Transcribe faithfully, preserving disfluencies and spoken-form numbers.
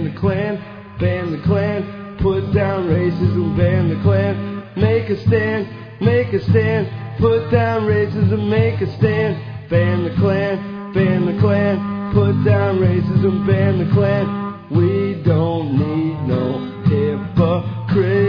ban the Klan, ban the Klan, put down racism, ban the Klan, make a stand, make a stand, put down racism, make a stand, ban the Klan, ban the Klan, put down racism, ban the Klan. We don't need no hypocrites.